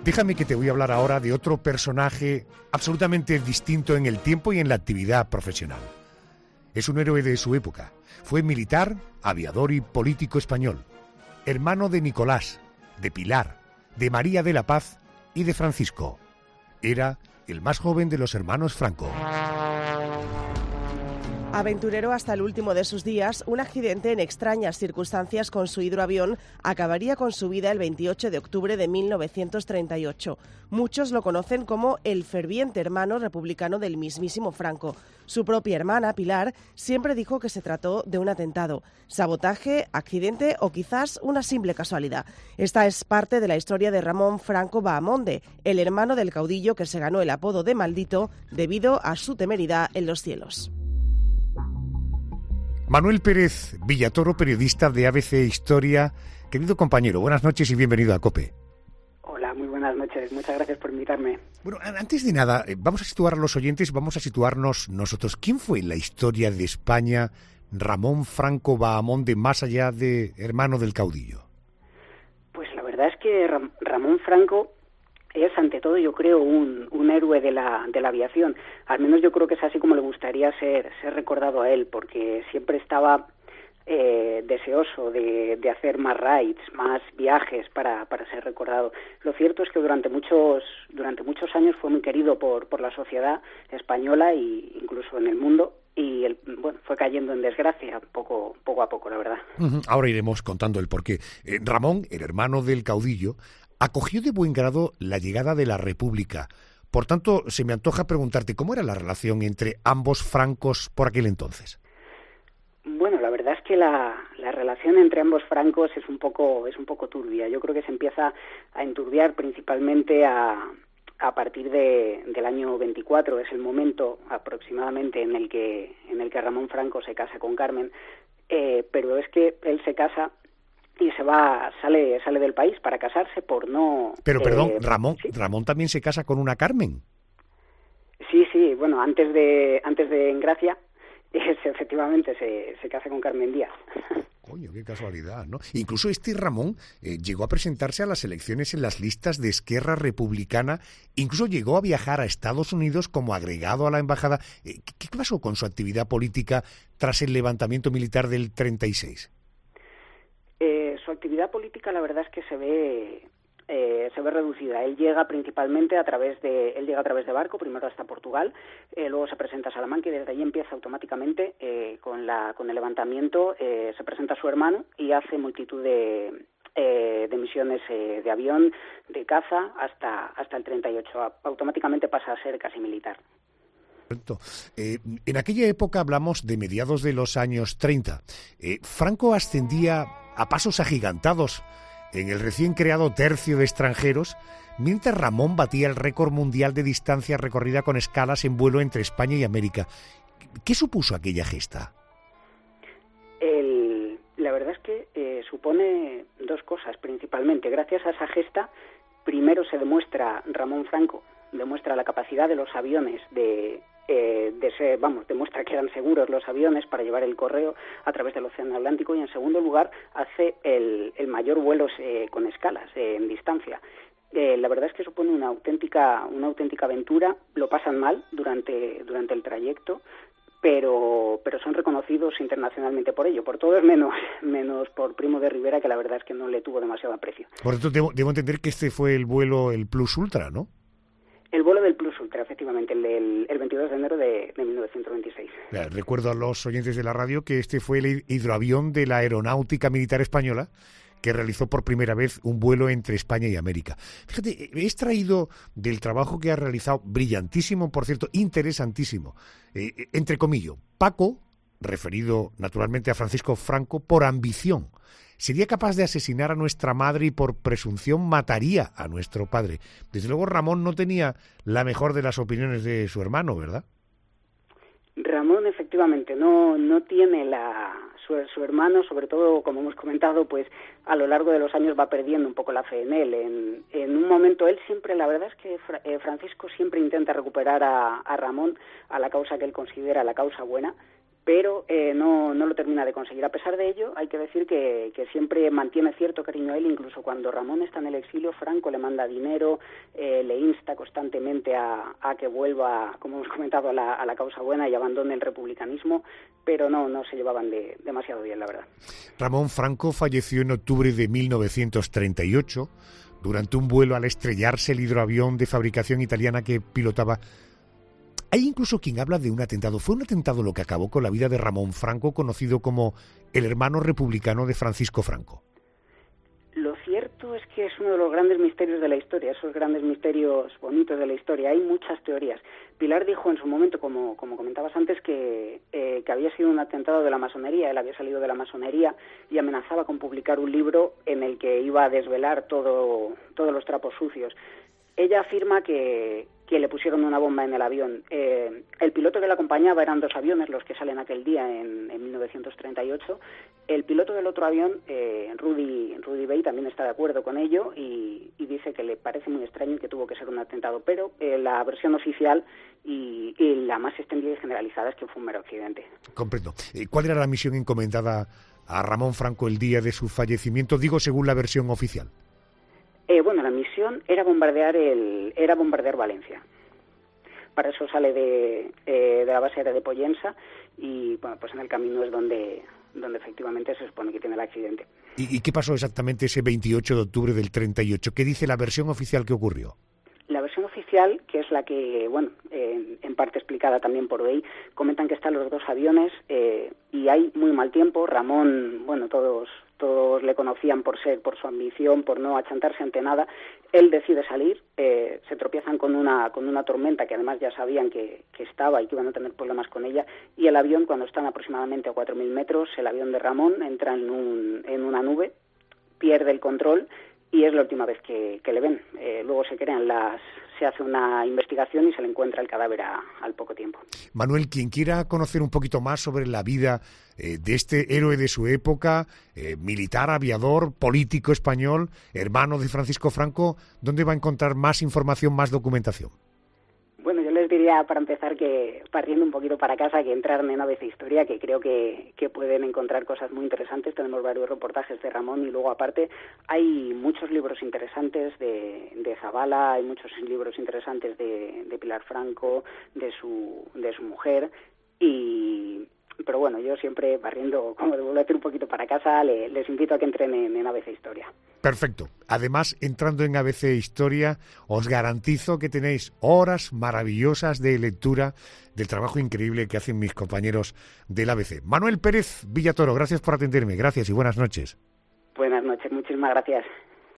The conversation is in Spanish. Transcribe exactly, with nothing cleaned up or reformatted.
Déjame que te voy a hablar ahora de otro personaje absolutamente distinto en el tiempo y en la actividad profesional. Es un héroe de su época. Fue militar, aviador y político español. Hermano de Nicolás, de Pilar, de María de la Paz y de Francisco. Era el más joven de los hermanos Franco. Aventurero hasta el último de sus días, un accidente en extrañas circunstancias con su hidroavión acabaría con su vida el veintiocho de octubre de mil novecientos treinta y ocho. Muchos lo conocen como el ferviente hermano republicano del mismísimo Franco. Su propia hermana, Pilar, siempre dijo que se trató de un atentado, sabotaje, accidente o quizás una simple casualidad. Esta es parte de la historia de Ramón Franco Bahamonde, el hermano del caudillo que se ganó el apodo de maldito debido a su temeridad en los cielos. Manuel Pérez Villatoro, periodista de A B C Historia. Querido compañero, buenas noches y bienvenido a COPE. Hola, muy buenas noches. Muchas gracias por invitarme. Bueno, antes de nada, vamos a situar a los oyentes, vamos a situarnos nosotros. ¿Quién fue en la historia de España Ramón Franco Bahamonde, más allá de hermano del caudillo? Pues la verdad es que Ram- Ramón Franco es, ante todo, yo creo, un, un héroe de la, de la aviación. Al menos yo creo que es así como le gustaría ser, ser recordado a él, porque siempre estaba eh, deseoso de, de hacer más rides, más viajes para, para ser recordado. Lo cierto es que durante muchos, durante muchos años fue muy querido por, por la sociedad española e incluso en el mundo, y el, bueno, fue cayendo en desgracia poco, poco a poco, la verdad. Uh-huh. Ahora iremos contando el porqué. Eh, Ramón, el hermano del caudillo, acogió de buen grado la llegada de la República. Por tanto, se me antoja preguntarte, ¿cómo era la relación entre ambos francos por aquel entonces? Bueno, la verdad es que la, la relación entre ambos francos es un poco es un poco turbia. Yo creo que se empieza a enturbiar principalmente a, a partir de, del año veinticuatro. Es el momento aproximadamente en el que en el que Ramón Franco se casa con Carmen, eh, pero es que él se casa y se va, sale, sale del país para casarse por no... Pero perdón, eh, Ramón, ¿sí? Ramón también se casa con una Carmen. Sí, sí, bueno, antes de antes de Engracia, es, efectivamente se, se casa con Carmen Díaz. Coño, qué casualidad, ¿no? Incluso este Ramón eh, llegó a presentarse a las elecciones en las listas de Esquerra Republicana, incluso llegó a viajar a Estados Unidos como agregado a la embajada. Eh, ¿Qué pasó con su actividad política tras el levantamiento militar del treinta y seis? Eh, su actividad política, la verdad es que se ve eh, se ve reducida. Él llega principalmente a través de él llega a través de barco, primero hasta Portugal, eh, luego se presenta a Salamanca y desde allí empieza automáticamente eh, con la con el levantamiento. Eh, se presenta a su hermano y hace multitud de eh, de misiones eh, de avión, de caza hasta hasta el treinta y ocho. Automáticamente pasa a ser casi militar. Eh, en aquella época hablamos de mediados de los años treinta. Eh, Franco ascendía a pasos agigantados en el recién creado tercio de extranjeros, mientras Ramón batía el récord mundial de distancia recorrida con escalas en vuelo entre España y América. ¿Qué supuso aquella gesta? El, la verdad es que eh, supone dos cosas principalmente. Gracias a esa gesta, primero se demuestra, Ramón Franco demuestra la capacidad de los aviones de... Eh, de ser, vamos, demuestra que eran seguros los aviones para llevar el correo a través del Océano Atlántico, y en segundo lugar hace el, el mayor vuelo eh, con escalas eh, en distancia. Eh, la verdad es que supone una auténtica una auténtica aventura. Lo pasan mal durante durante el trayecto, pero pero son reconocidos internacionalmente por ello, por todos menos menos por Primo de Rivera, que la verdad es que no le tuvo demasiado aprecio. Por eso debo, debo entender que este fue el vuelo, el Plus Ultra, ¿no? El vuelo del Plus Ultra, efectivamente, el, el, el veintidós de enero de, de mil novecientos veintiséis. Ya, recuerdo a los oyentes de la radio que este fue el hidroavión de la Aeronáutica Militar Española, que realizó por primera vez un vuelo entre España y América. Fíjate, he extraído del trabajo que ha realizado, brillantísimo, por cierto, interesantísimo, eh, entre comillas, Paco, referido naturalmente a Francisco Franco, por ambición. Sería capaz de asesinar a nuestra madre y por presunción mataría a nuestro padre. Desde luego Ramón no tenía la mejor de las opiniones de su hermano, ¿verdad? Ramón, efectivamente, no no tiene la... Su, su hermano, sobre todo, como hemos comentado, pues a lo largo de los años va perdiendo un poco la fe en él. En, en un momento, él siempre, la verdad es que Fra, eh, Francisco siempre intenta recuperar a, a Ramón a la causa que él considera la causa buena, pero eh, no, no lo termina de conseguir. A pesar de ello, hay que decir que, que siempre mantiene cierto cariño a él, incluso cuando Ramón está en el exilio, Franco le manda dinero, eh, le insta constantemente a, a que vuelva, como hemos comentado, a la, a la causa buena y abandone el republicanismo, pero no, no se llevaban de, demasiado bien, la verdad. Ramón Franco falleció en octubre de mil novecientos treinta y ocho durante un vuelo al estrellarse el hidroavión de fabricación italiana que pilotaba. Hay incluso quien habla de un atentado. ¿Fue un atentado lo que acabó con la vida de Ramón Franco, conocido como el hermano republicano de Francisco Franco? Lo cierto es que es uno de los grandes misterios de la historia, esos grandes misterios bonitos de la historia. Hay muchas teorías. Pilar dijo en su momento, como, como comentabas antes, que, eh, que había sido un atentado de la masonería. Él había salido de la masonería y amenazaba con publicar un libro en el que iba a desvelar todo, todos los trapos sucios. Ella afirma que, que le pusieron una bomba en el avión. Eh, el piloto que la acompañaba eran dos aviones los que salen aquel día en, en mil novecientos treinta y ocho. El piloto del otro avión, eh, Rudy, Rudy Bey, también está de acuerdo con ello y, y dice que le parece muy extraño y que tuvo que ser un atentado. Pero eh, la versión oficial y, y la más extendida y generalizada es que fue un mero accidente. Comprendo. ¿Cuál era la misión encomendada a Ramón Franco el día de su fallecimiento? Digo, según la versión oficial. Eh, bueno, la misión era bombardear el, era bombardear Valencia. Para eso sale de, eh, de la base aérea de Pollensa y bueno, pues en el camino es donde, donde efectivamente se supone que tiene el accidente. ¿Y, y qué pasó exactamente ese veintiocho de octubre del treinta y ocho? ¿Qué dice la versión oficial que ocurrió? La versión oficial, que es la que, bueno, eh, en parte explicada también por Bey, comentan que están los dos aviones eh, y hay muy mal tiempo. Ramón, bueno, todos todos le conocían por ser, por su ambición, por no achantarse ante nada. Él decide salir, eh, se tropiezan con una con una tormenta que además ya sabían que, que estaba y que iban a tener problemas con ella, y el avión, cuando están aproximadamente a cuatro mil metros, el avión de Ramón entra en, un, en una nube, pierde el control y es la última vez que, que le ven. Eh, luego se crean las, se hace una investigación y se le encuentra el cadáver a, al poco tiempo. Manuel, quien quiera conocer un poquito más sobre la vida eh, de este héroe de su época, eh, militar, aviador, político español, hermano de Francisco Franco, ¿dónde va a encontrar más información, más documentación? Bueno, yo les diría, para empezar, que partiendo un poquito para casa, que entraran en A B C Historia, que creo que, que pueden encontrar cosas muy interesantes. Tenemos varios reportajes de Ramón y luego, aparte, hay muchos libros interesantes de, de Zabala, hay muchos libros interesantes de, de Pilar Franco, de su, de su mujer, y... Pero bueno, yo siempre, barriendo, como devuelvo a decir, un poquito para casa, le, les invito a que entren en, en A B C Historia. Perfecto. Además, entrando en A B C Historia, os garantizo que tenéis horas maravillosas de lectura del trabajo increíble que hacen mis compañeros del A B C. Manuel Pérez Villatoro, gracias por atenderme. Gracias y buenas noches. Buenas noches, muchísimas gracias.